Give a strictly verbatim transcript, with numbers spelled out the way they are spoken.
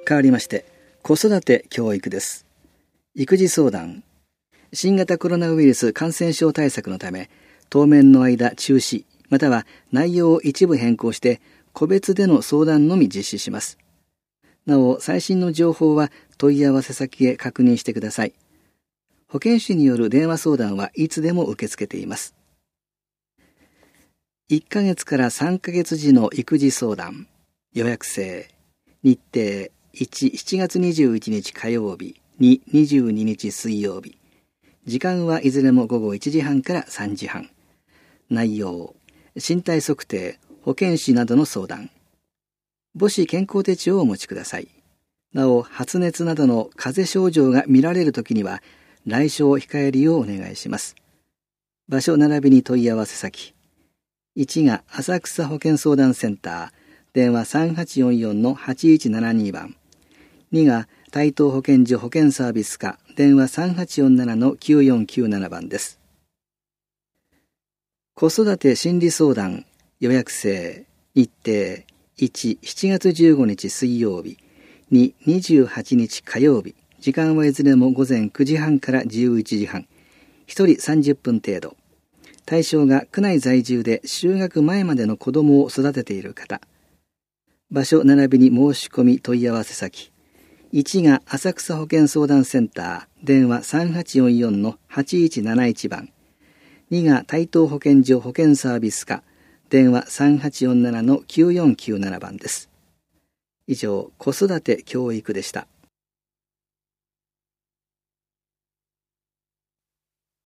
変わりまして子育て教育です。育児相談。新型コロナウイルス感染症対策のため当面の間中止または内容を一部変更して個別での相談のみ実施します。なお最新の情報は問い合わせ先へ確認してください。保健師による電話相談はいつでも受け付けています。いっかげつからさんかげつ時の育児相談。予約制。日程いち、しちがつにじゅういちにち火曜日、に、にじゅうににち水曜日。時間はいずれもごごいちじはんからさんじはん。内容、身体測定、保健師などの相談。母子健康手帳をお持ちください。なお、発熱などの風邪症状が見られるときには、来所を控えるようお願いします。場所並びに問い合わせ先。いちが浅草保健相談センター、電話さんはちよんよんのはちいちななにばん。にが台東保健所保健サービス課、電話さんはちよんななのきゅうよんきゅうななばんです。子育て心理相談予約制。日程いち、しちがつじゅうごにち水曜日、に、にじゅうはちにち火曜日。時間はいずれもごぜんくじはんからじゅういちじはん。ひとりさんじゅっぷん程度。対象が区内在住で就学前までの子供を育てている方。場所並びに申し込み問い合わせ先。いちが浅草保健相談センター、電話さんはちよんよんのはちいちなないちばん。にが台東保健所保健サービス課、電話さんはちよんななのきゅうよんきゅうななばんです。以上、子育て教育でした。